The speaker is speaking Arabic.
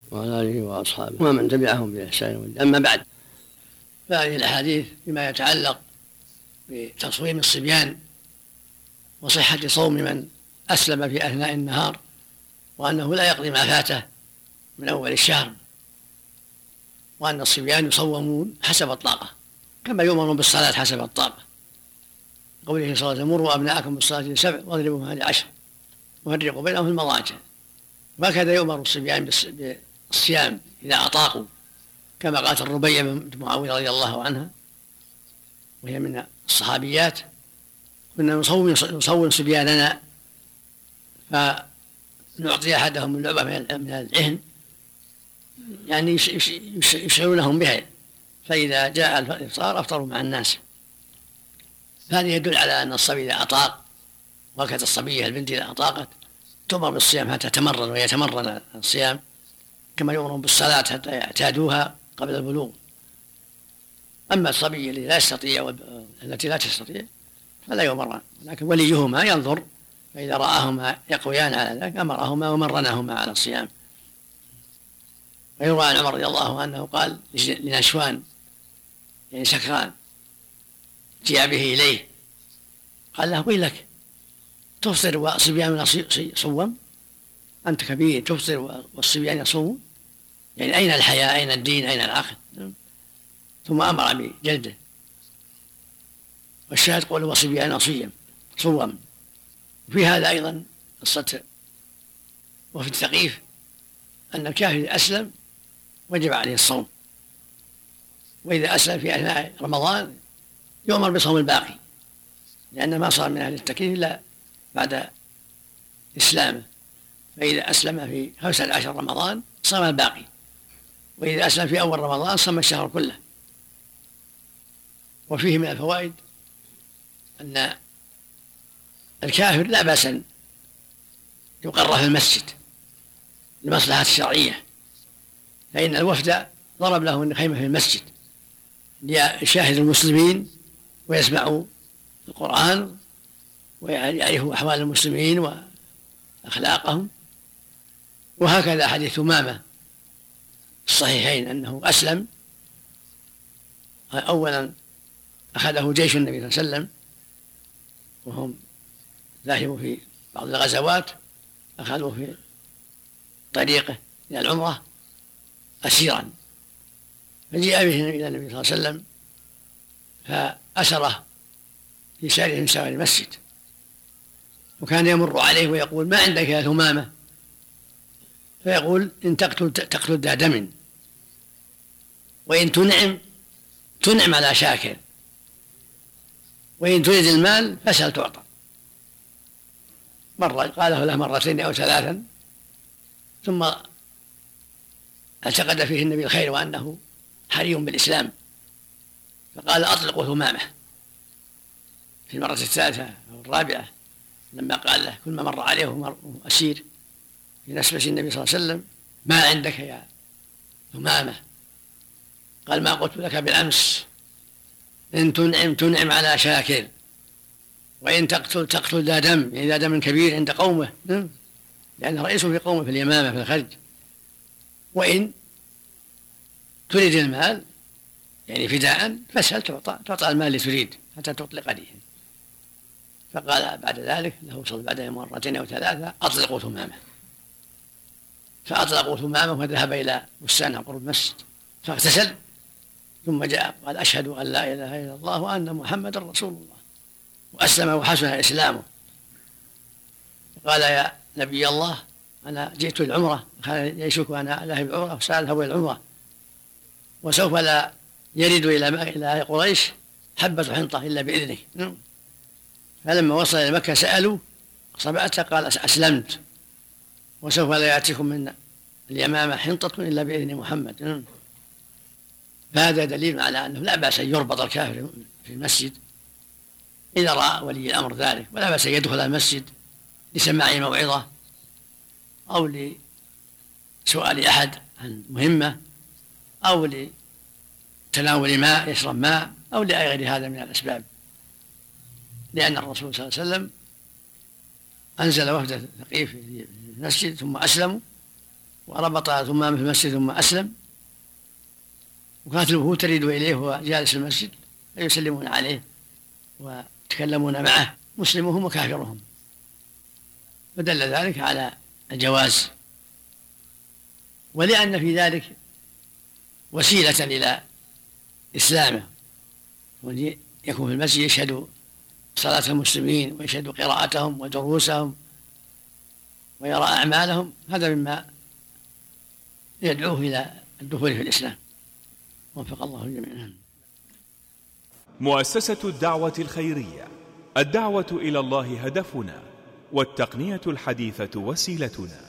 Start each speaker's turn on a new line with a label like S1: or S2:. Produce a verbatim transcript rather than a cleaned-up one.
S1: وعلى آله وأصحابه ومن تبعهم بإحسان. أما بعد، فهذه الأحاديث فيما يتعلق بتصويم الصبيان وصحة صوم من أسلم في أثناء النهار، وأنه لا يقضي ما فاته من أول الشهر، وأن الصبيان يصومون حسب الطاقة كما يؤمرون بالصلاة حسب الطاقة. قوله صلى الله عليه وسلم: مروا أبناءكم بالصلاة لسبع واضربوها لعشر وفرقوا بينهم في المضاجع. وهكذا يؤمر الصبيان بالصيام إذا أطاقوا، كما قالت الربيع بنت معاوية رضي الله عنها وهي من الصحابيات: كنا نصوم نصوم صبياننا فنعطي أحدهم من لعبة من العهن يعني يشعرونهم بها، فإذا جاء الإفطار أفطروا مع الناس. هذا يدل على أن الصبي إذا أطاق، وهكذا الصبية البنت إذا أطاقت تؤمر بالصيام حتى تمرن ويتمرن الصيام، كما يؤمرون بالصلاة حتى يعتادوها قبل البلوغ. أما الصبي الذي لا يستطيع التي لا تستطيع فلا يؤمران، لكن وليهما ينظر، فإذا رآهما يقويان على ذلك أمرهما ومرنهما على الصيام. ويروى عن عمر رضي الله عنه قال لنشوان يعني سكران جاء به إليه قال له: ويلك تفطر والصبيان يصوم؟ أنت كبير تفطر والصبيان يصومون؟ يعني أين الحياة؟ أين الدين؟ أين العقل؟ ثم أمر بجلده. والشاهد قوله: والصبيان صيم صوم. وفي هذا أيضا قصة وفي الثقيف أن الكافر إذا أسلم وجب عليه الصوم، وإذا أسلم في أثناء رمضان يؤمر بصوم الباقي، لأن ما صار من أهل التكليف إلا بعد إسلامه. فإذا أسلم في خمسة عشر رمضان صام الباقي، وإذا أسلم في أول رمضان صام الشهر كله. وفيه من الفوائد أن الكافر لا بأس أن يقر في المسجد لمصلحة الشرعية، فإن الوفد ضرب له الخيمة في المسجد ليشاهد المسلمين ويسمعوا القرآن ويعرفوا أحوال المسلمين وأخلاقهم. وهكذا حديث ثمامة الصحيحين أنه أسلم أولا أخذه جيش النبي صلى الله عليه وسلم وهم ذاهبوا في بعض الغزوات، أخذوا في طريقه إلى العمرة أسيرا، فجاء به إلى النبي صلى الله عليه وسلم فأسره في سائر من سواري المسجد، وكان يمر عليه ويقول: ما عندك يا ثمامة؟ فيقول: إن تقتل تقتل ذا دم، وإن تنعم تنعم على شاكر، وإن تريد المال فاسأل تعطى. مرة قاله له مرتين أو ثلاثا، ثم اعتقد فيه النبي الخير وأنه حري بالإسلام، فقال: أطلقوا ثمامة. في المرة الثالثة أو الرابعة لما قال له كل ما مر عليه أسير في نسبة النبي صلى الله عليه وسلم: ما عندك يا ثمامة؟ قال: ما قلت لك بالأمس، إن تنعم تنعم على شاكر، وإن تقتل تقتل ذا دم، يعني ذا دم كبير عند قومه، لأنه رئيس في قومه في اليمامة في الخرج، وإن تريد المال يعني فداء فاسأل تعطى، تعطى المال اللي تريد حتى تطلق ديه. فقال بعد ذلك له صلى بعد مرتين أو ثلاثة: أطلقوا ثمامة. فأطلقوا ثمامة وذهب إلى بستان قرب المسجد فاغتسل، ثم جاء قال: أشهد أن لا إله إلا الله وأن محمدا رسول الله، وأسلم وحسن إسلامه. قال: يا نبي الله، أنا جئت العمرة، كان يشك وأنا ذاهب العمرة وسألها العمرة، وسوف لا يرد إلى إلى قريش حبة حنطة إلا بإذنه. فلما وصل إلى مكة سألوا صبعته قال: أسلمت، وسوف لا يأتيكم من اليمامة حنطة إلا بإذن محمد. فهذا دليل على أنه لا بأس أن يربط الكافر في المسجد إذا رأى ولي الأمر ذلك، ولا بأس أن يدخل المسجد لسماع موعظة أو لسؤال أحد عن مهمة أو لتناول ماء يشرب ماء أو لغير هذا من الأسباب، لأن الرسول صلى الله عليه وسلم أنزل وفد ثقيف في المسجد ثم أسلموا، وربط ثمامه في المسجد ثم أسلم، وكانت الوفود تريد إليه وهو جالس في المسجد فيسلمون عليه ويتكلمون معه مسلمهم وكافرهم، فدل ذلك على الجواز، ولأن في ذلك وسيلة إلى إسلامه، يكون في المسجد يشهد صلاة المسلمين ويشهد قراءتهم ودروسهم ويرى أعمالهم، هذا مما يدعوه إلى الدخول في الإسلام. وفق الله الجميع.
S2: مؤسسة الدعوة الخيرية، الدعوة إلى الله هدفنا، والتقنية الحديثة وسيلتنا.